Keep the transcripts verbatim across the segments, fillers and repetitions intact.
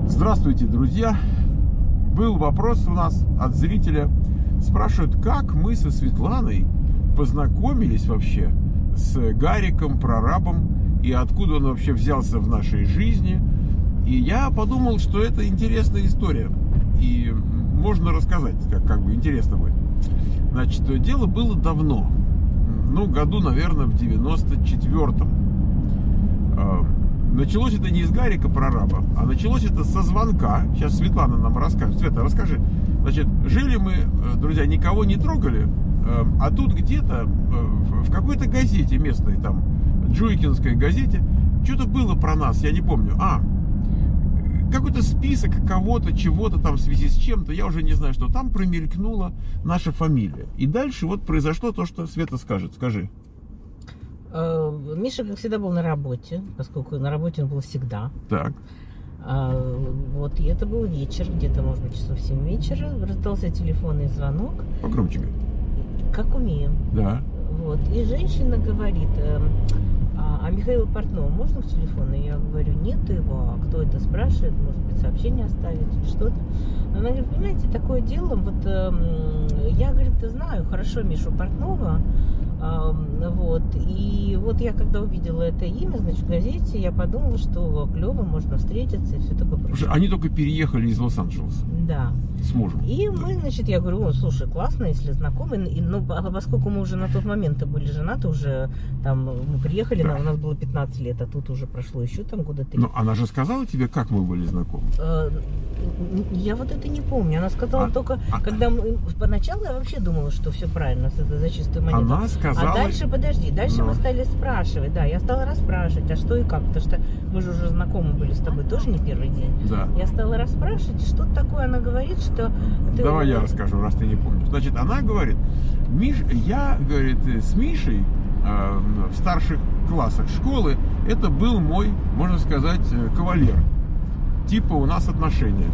Здравствуйте, друзья! Был вопрос у нас от зрителя. Спрашивают, как мы со Светланой познакомились вообще с Гариком, прорабом, и откуда он вообще взялся в нашей жизни. И я подумал, что это интересная история. И можно рассказать, как, как бы интересно будет. Значит, дело было давно. Ну, году, наверное, в девяносто четвёртом. Началось это не из Гарика, прораба, а началось это со звонка. Сейчас Светлана нам расскажет. Света, расскажи. Значит, жили мы, друзья, никого не трогали, а тут где-то в какой-то газете местной, там, Джуйкинской газете, что-то было про нас, я не помню. А, какой-то список кого-то, чего-то там в связи с чем-то, я уже не знаю что. Там промелькнула наша фамилия. И дальше вот произошло то, что Света скажет. Скажи. Миша, как всегда, был на работе, поскольку на работе он был всегда. Так. А, вот, и это был вечер, где-то, может быть, часов семь вечера. Раздался телефонный звонок. Погромче говори. Как умеем. Да. Вот, и женщина говорит, а, а Михаила Портнова можно к телефону? Я говорю, нет его. А кто это спрашивает? Может быть, сообщение оставить или что-то? Она говорит, понимаете, такое дело, вот я, говорит, знаю хорошо Мишу Портнова. Вот, и вот я когда увидела это имя, значит, в газете, я подумала, что клево, можно встретиться и все такое прочее. Они только переехали из Лос-Анджелеса. Да. С мужем. И мы, значит, я говорю, слушай, классно, если знакомы, и, ну, поскольку мы уже на тот момент были женаты, уже там, мы приехали, да. У нас было пятнадцать лет, а тут уже прошло еще там года три. Но она же сказала тебе, как мы были знакомы? Я вот это не помню, она сказала а, только, а, когда мы, поначалу я вообще думала, что все правильно, это за чистую монету. Она сказала... А дальше, подожди, дальше Но. мы стали спрашивать, да, я стала расспрашивать, а что и как, потому что мы же уже знакомы были с тобой тоже не первый день. Да. Я стала расспрашивать, что такое, она говорит, что... Ты... Давай я расскажу, раз ты не помнишь. Значит, она говорит, Миш, я, говорит, с Мишей э, в старших классах школы, это был мой, можно сказать, кавалер. Типа у нас отношения.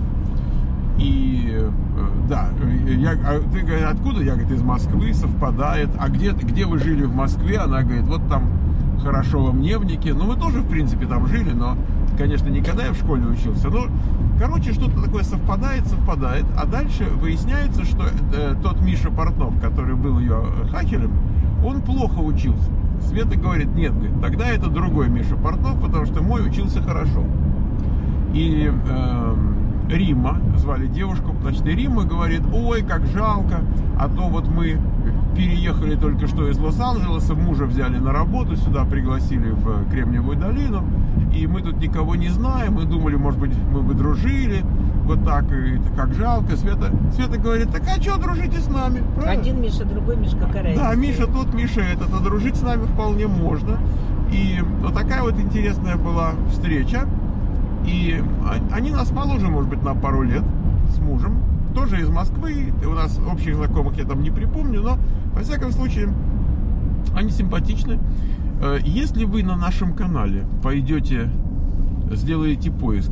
И э, да, я, а ты, говорит, откуда? Я, говорит, из Москвы, совпадает. А где, где вы жили в Москве? Она говорит, вот там хорошо во Мневнике. Ну, мы тоже, в принципе, там жили, но, конечно, никогда я в школе учился. Но, короче, что-то такое совпадает, совпадает. А дальше выясняется, что э, тот Миша Портнов, который был ее хакером, он плохо учился. Света говорит, нет, говорит, тогда это другой Миша Портнов, потому что мой учился хорошо. И... Э, Римма, звали девушку, значит, и Римма говорит, ой, как жалко, а то вот мы переехали только что из Лос-Анджелеса, мужа взяли на работу, сюда пригласили в Кремниевую долину, и мы тут никого не знаем, мы думали, может быть, мы бы дружили, вот так, и как жалко. Света, Света говорит, так а что дружите с нами? Правильно? Один Миша, другой Миша, какая разница? Да, Миша тот, Миша этот, а дружить с нами вполне можно. И вот такая вот интересная была встреча. И они нас моложе, может быть, на пару лет с мужем. Тоже из Москвы. У нас общих знакомых я там не припомню. Но, во всяком случае, они симпатичны. Если вы на нашем канале пойдете, сделаете поиск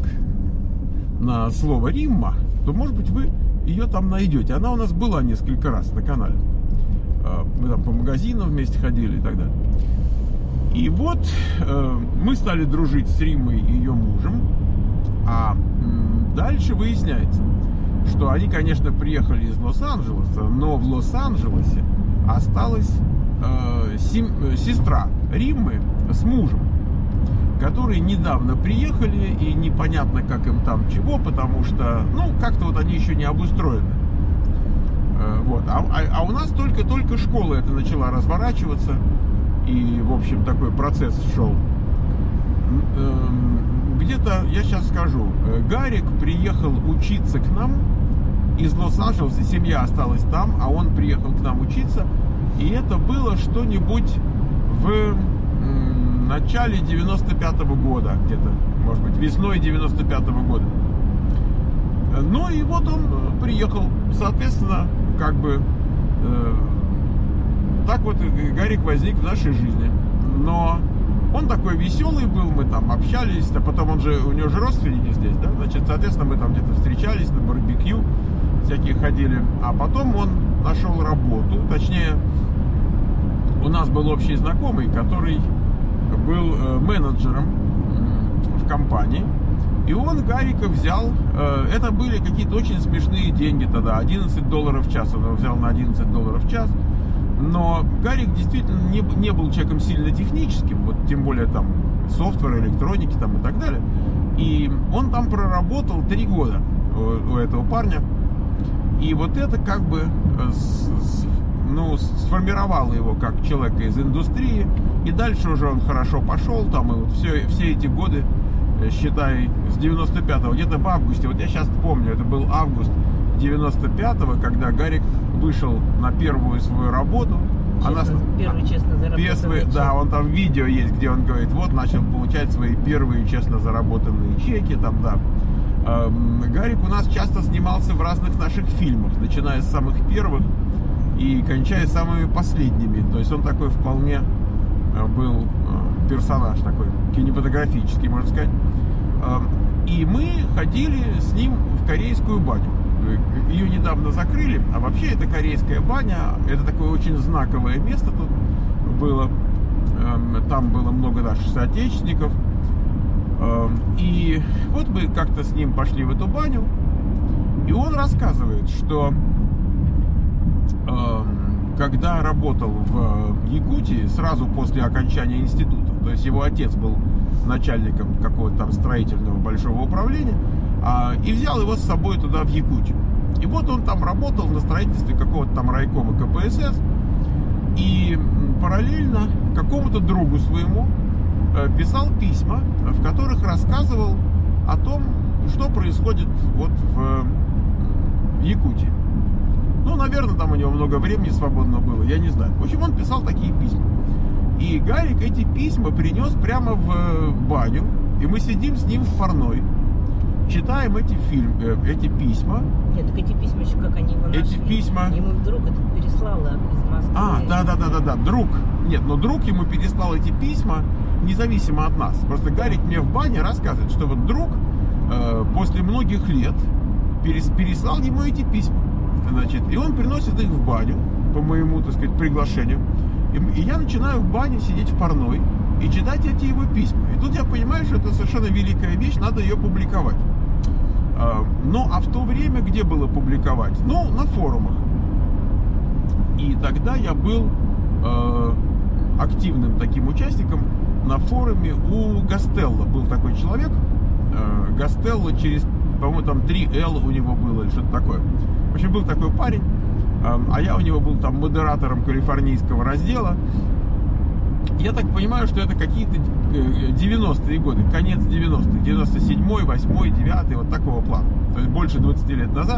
на слово Римма, то, может быть, вы ее там найдете. Она у нас была несколько раз на канале. Мы там по магазинам вместе ходили и так далее. И вот э, мы стали дружить с Риммой и ее мужем, а м, дальше выясняется, что они, конечно, приехали из Лос-Анджелеса, но в Лос-Анджелесе осталась э, сем, э, сестра Риммы с мужем, которые недавно приехали, и непонятно, как им там чего, потому что, ну, как-то вот они еще не обустроены. Э, вот. а, а, а у нас только-только школа это начала разворачиваться. И, в общем, такой процесс шел. Где-то, я сейчас скажу, Гарик приехал учиться к нам из Лос-Анджелеса, семья осталась там, а он приехал к нам учиться. И это было что-нибудь в начале девяносто пятого года, где-то, может быть, весной девяносто пятого года. Ну и вот он приехал, соответственно, как бы... Так вот Гарик возник в нашей жизни. Но он такой веселый был, мы там общались, а потом он же, у него же родственники здесь, да, значит, соответственно, мы там где-то встречались, на барбекю всякие ходили. А потом он нашел работу, точнее, у нас был общий знакомый, который был менеджером в компании. И он Гарика взял, э, это были какие-то очень смешные деньги тогда, одиннадцать долларов в час, он его взял на одиннадцать долларов в час. Но Гарик действительно не, не был человеком сильно техническим, вот тем более там софтвер, электроники там и так далее. И он там проработал три года у, у этого парня. И вот это как бы с, с, ну, сформировало его как человека из индустрии. И дальше уже он хорошо пошел, там и вот все, все эти годы, считай, с девяносто пятого, где-то в августе, вот я сейчас помню, это был август девяносто пятого, когда Гарик вышел на первую свою работу. Честно, Она, первый честно заработанный чек. Да, он там видео есть, где он говорит, вот, начал получать свои первые честно заработанные чеки, там, да. Гарик у нас часто снимался в разных наших фильмах, начиная с самых первых и кончая самыми последними. То есть он такой вполне был персонаж такой, кинематографический, можно сказать. И мы ходили с ним в корейскую баню. Ее недавно закрыли, а вообще это корейская баня, это такое очень знаковое место тут было. Там было много наших соотечественников. И вот мы как-то с ним пошли в эту баню, и он рассказывает, что когда работал в Якутии сразу после окончания института, то есть его отец был начальником какого-то там строительного большого управления, и взял его с собой туда в Якутию. И вот он там работал на строительстве какого-то там райкома ка пэ эс эс, и параллельно какому-то другу своему писал письма, в которых рассказывал о том, что происходит вот в Якутии. Ну, наверное, там у него много времени свободного было, я не знаю. В общем, он писал такие письма. И Гарик эти письма принес прямо в баню, и мы сидим с ним в парной, читаем эти фильмы, эти письма. Нет, так эти письма еще как они его нашли. Эти письма... Ему друг этот переслал из Москвы. А, да-да-да-да-да, друг. Нет, но друг ему переслал эти письма независимо от нас. Просто Гарик мне в бане рассказывает, что вот друг э, после многих лет перес, переслал ему эти письма. Значит, и он приносит их в баню по моему, так сказать, приглашению. И, и я начинаю в бане сидеть в парной и читать эти его письма. И тут я понимаю, что это совершенно великая вещь, надо ее публиковать. А, ну, а в то время где было публиковать? Ну, на форумах. И тогда я был э, активным таким участником на форуме у Гастелло. Был такой человек, э, Гастелло через, по-моему, там три эл у него было или что-то такое. В общем, был такой парень, э, а я у него был там модератором калифорнийского раздела. Я так понимаю, что это какие-то девяностые годы, конец девяностых, девяносто седьмой, восьмой, девятый, вот такого плана. То есть больше двадцати лет назад.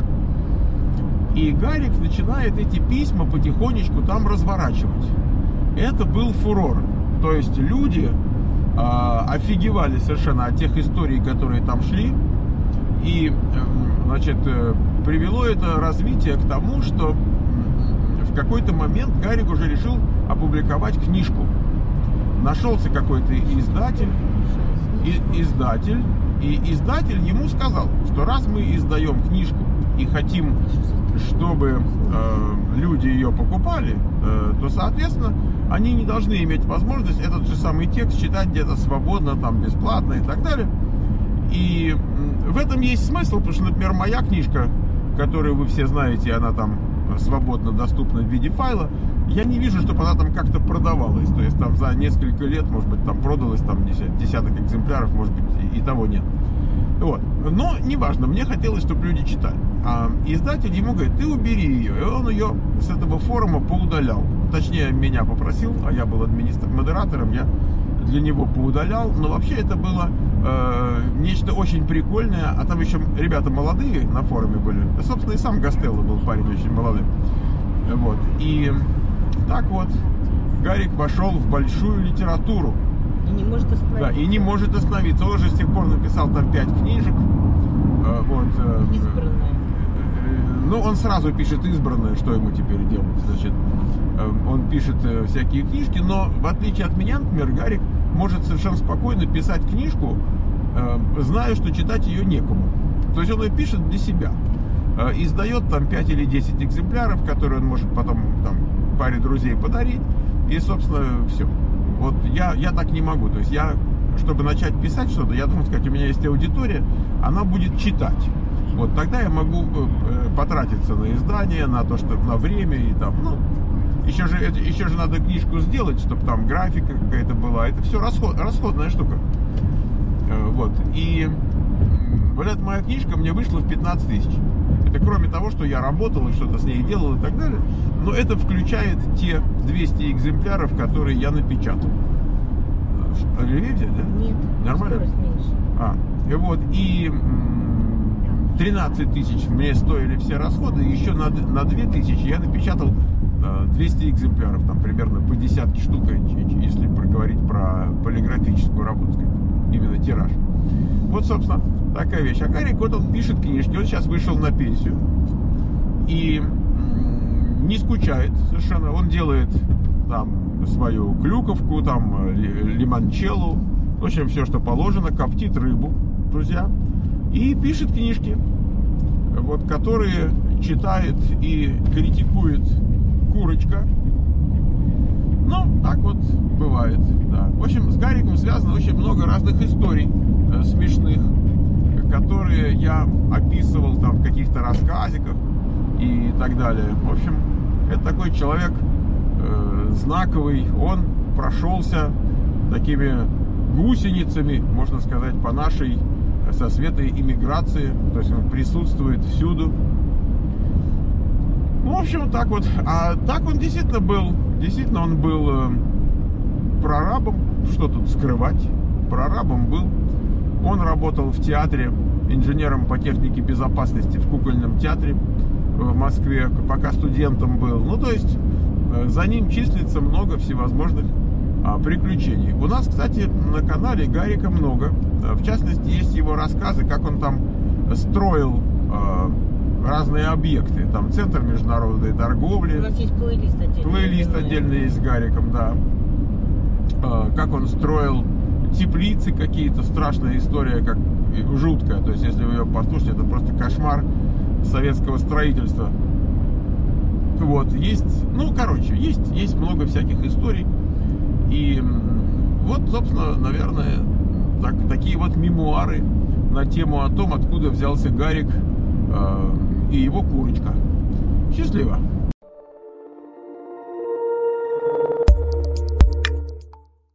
И Гарик начинает эти письма потихонечку там разворачивать. Это был фурор. То есть люди э, офигевали совершенно от тех историй, которые там шли. И, э, значит, э, привело это развитие к тому, что в какой-то момент Гарик уже решил опубликовать книжку. Нашелся какой-то издатель, и, издатель, и издатель ему сказал, что раз мы издаем книжку и хотим, чтобы э, люди ее покупали, э, то, соответственно, они не должны иметь возможность этот же самый текст читать где-то свободно, там, бесплатно и так далее. И в этом есть смысл, потому что, например, моя книжка, которую вы все знаете, она там свободно доступна в виде файла, я не вижу, чтобы она там как-то продавалась. То есть там за несколько лет, может быть, там продалось там десяток экземпляров, может быть, и, и того нет. Вот. Но неважно, мне хотелось, чтобы люди читали. А издатель ему говорит, ты убери ее. И он ее с этого форума поудалял. Точнее, меня попросил, а я был администратором, модератором, я для него поудалял. Но вообще это было э, нечто очень прикольное. А там еще ребята молодые на форуме были. Да, собственно, и сам Гастелло был парень очень молодой. Вот. И так вот Гарик вошел в большую литературу. И не может остановиться. Да, и не может остановиться. Он уже с тех пор написал там пять книжек. Вот. Избранное. Ну, он сразу пишет избранное, что ему теперь делать. Значит, он пишет всякие книжки, но в отличие от меня, например, Гарик может совершенно спокойно писать книжку, зная, что читать ее некому. То есть он ее пишет для себя. Издает там пять или десять экземпляров, которые он может потом там паре друзей подарить. И, собственно, все. Вот я, я так не могу. То есть я чтобы начать писать что-то, я должен сказать, у меня есть аудитория, она будет читать. Вот тогда я могу э, потратиться на издание, на то, что на время и там, ну, еще же, еще же надо книжку сделать, чтобы там графика какая-то была. Это все расход, расходная штука. Э, вот. И вот эта моя книжка мне вышла в пятнадцать тысяч. Это кроме того, что я работал и что-то с ней делал и так далее. Но это включает те двести экземпляров, которые я напечатал. Оливье взять, да? Нет. Нормально? А, и вот, и тринадцать тысяч мне стоили все расходы, и еще на, на две тысячи я напечатал двести экземпляров, там примерно по десятке штук, если проговорить про полиграфическую работу, именно тираж. Вот, собственно, такая вещь. А Гарик, вот он пишет книжки, он сейчас вышел на пенсию и не скучает совершенно, он делает там свою клюковку, там лимончеллу, в общем, все, что положено, коптит рыбу, друзья, и пишет книжки, вот, которые читает и критикует Курочка. Ну, так вот бывает, да. В общем, с Гариком связано очень много разных историй э, смешных, которые я описывал там в каких-то рассказиках и так далее. В общем, это такой человек э, знаковый. Он прошелся такими гусеницами, можно сказать, по нашей со светой иммиграции. То есть он присутствует всюду. Ну, в общем, так вот. А так он действительно был, действительно он был э, прорабом. Что тут скрывать? Прорабом был. Он работал в театре, инженером по технике безопасности в кукольном театре в Москве, пока студентом был. Ну, то есть, э, за ним числится много всевозможных а, приключений. У нас, кстати, на канале Гарика много. В частности, есть его рассказы, как он там строил э, разные объекты. Там центр международной торговли. У нас есть плейлист отдельный. Плейлист отдельный есть с Гариком, да. Э, как он строил теплицы какие-то. Страшная история, как жуткая. То есть, если вы ее послушаете, это просто кошмар советского строительства. Вот, есть, ну, короче, есть, есть много всяких историй. И вот, собственно, наверное, так, такие вот мемуары на тему о том, откуда взялся Гарик э, и его курочка. Счастливо!